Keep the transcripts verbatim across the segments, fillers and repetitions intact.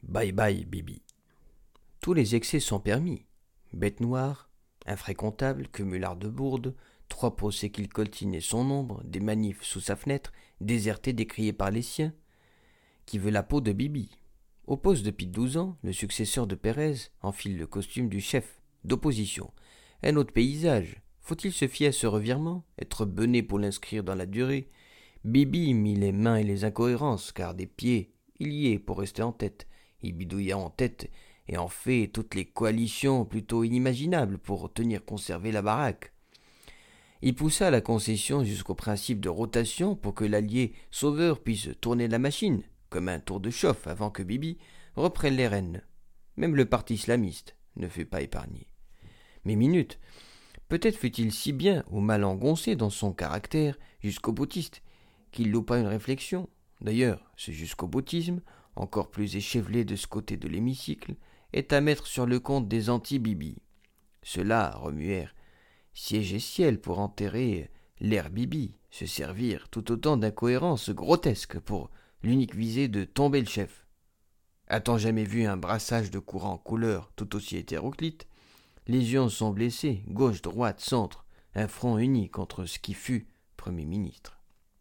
Bye bye, Bibi. Tous les excès sont permis. Bête noire, infréquentable, cumulard de bourdes, trois procès qu'il coltine et son ombre, des manifs sous sa fenêtre, déserté, décrié par les siens. Qui veut la peau de Bibi? Au poste depuis douze ans, le successeur de Pérez enfile le costume du chef d'opposition. Un autre paysage. Faut-il se fier à ce revirement, être bené pour l'inscrire dans la durée? Bibi mit les mains et les incohérences, car des pieds, il y est pour rester en tête. Il bidouilla en tête et en fait toutes les coalitions plutôt inimaginables pour tenir conserver la baraque. Il poussa la concession jusqu'au principe de rotation pour que l'allié sauveur puisse tourner la machine, comme un tour de chauffe avant que Bibi reprenne les rênes. Même le parti islamiste ne fut pas épargné. Mais minute, peut-être fut-il si bien ou mal engoncé dans son caractère jusqu'au boutiste qu'il loupa une réflexion. D'ailleurs, ce jusqu'au boutisme, encore plus échevelé de ce côté de l'hémicycle, est à mettre sur le compte des anti-Bibi. Ceux-là remuèrent siège et ciel pour enterrer l'air Bibi, se servir tout autant d'incohérences grotesques pour l'unique visée de tomber le chef. A-t-on jamais vu un brassage de courants couleurs tout aussi hétéroclites? Les yeux sont blessés, gauche, droite, centre, un front uni contre ce qui fut Premier ministre.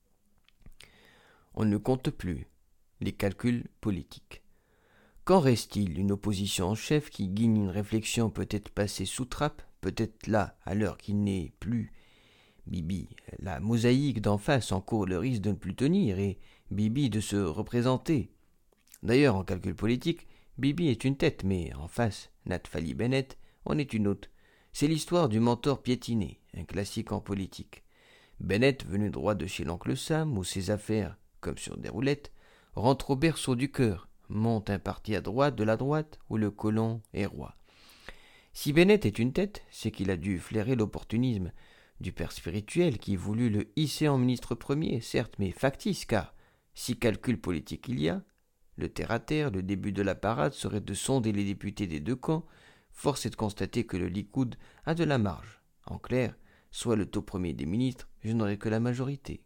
On ne compte plus les calculs politiques. Qu'en reste-t-il d'une opposition en chef qui guigne une réflexion peut-être passée sous trappe, peut-être là, à l'heure qu'il n'est plus Bibi? La mosaïque d'en face encourt le risque de ne plus tenir et Bibi de se représenter. D'ailleurs, en calcul politique, Bibi est une tête, mais en face, Naftali Bennett en est une autre. C'est l'histoire du mentor piétiné, un classique en politique. Bennett, venu droit de chez l'oncle Sam, où ses affaires, comme sur des roulettes, rentre au berceau du cœur, monte un parti à droite de la droite, où le colon est roi. Si Bennett est une tête, c'est qu'il a dû flairer l'opportunisme du père spirituel qui voulut le hisser en ministre premier, certes, mais factice, car si calcul politique il y a, le terre-à-terre, le début de la parade serait de sonder les députés des deux camps. Force est de constater que le Likoud a de la marge. En clair, soit le taux premier des ministres, je n'aurai que la majorité.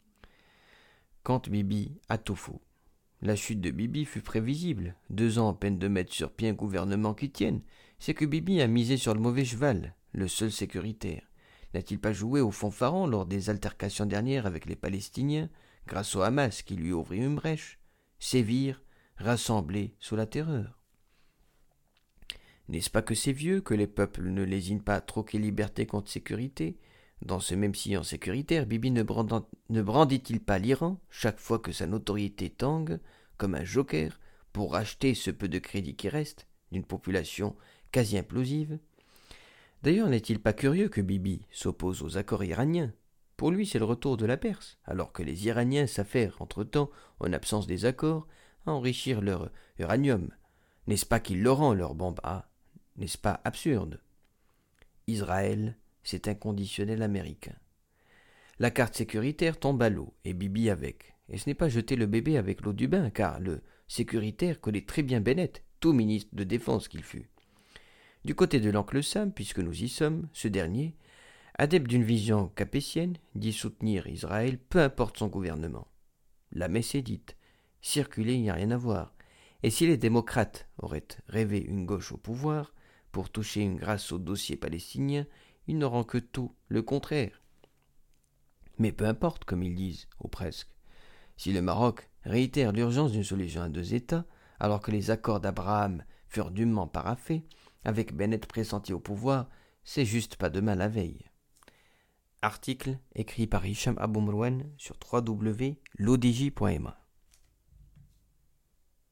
Quant Bibi a tout faux. La chute de Bibi fut prévisible. Deux ans à peine de mettre sur pied un gouvernement qui tienne. C'est que Bibi a misé sur le mauvais cheval, le seul sécuritaire. N'a-t-il pas joué au fanfaron lors des altercations dernières avec les Palestiniens, grâce au Hamas qui lui ouvrit une brèche? Sévir, rassemblés sous la terreur. N'est-ce pas que c'est vieux que les peuples ne lésinent pas à troquer liberté contre sécurité? Dans ce même sillon sécuritaire, Bibi ne, brandant, ne brandit-il pas l'Iran, chaque fois que sa notoriété tangue, comme un joker, pour racheter ce peu de crédit qui reste, d'une population quasi implosive? D'ailleurs, n'est-il pas curieux que Bibi s'oppose aux accords iraniens? Pour lui, c'est le retour de la Perse, alors que les Iraniens s'affairent, entre-temps, en absence des accords, à enrichir leur uranium. N'est-ce pas qu'ils le rendent leur bombe à? N'est-ce pas absurde? Israël, c'est inconditionnel américain. La carte sécuritaire tombe à l'eau, et Bibi avec. Et ce n'est pas jeter le bébé avec l'eau du bain, car le sécuritaire connaît très bien Bennett, tout ministre de défense qu'il fut. Du côté de l'oncle Sam, puisque nous y sommes, ce dernier, adepte d'une vision capétienne, dit soutenir Israël, peu importe son gouvernement. La messe est dite. Circuler, il n'y a rien à voir. Et si les démocrates auraient rêvé une gauche au pouvoir, pour toucher une grâce au dossier palestinien, ils n'auront que tout le contraire. Mais peu importe, comme ils disent, ou presque. Si le Maroc réitère l'urgence d'une solution à deux États, alors que les accords d'Abraham furent dûment paraphés, avec Bennett pressenti au pouvoir, c'est juste pas demain la veille. Article écrit par Hicham Abou Mrouane sur w w w point l'o d j point m a.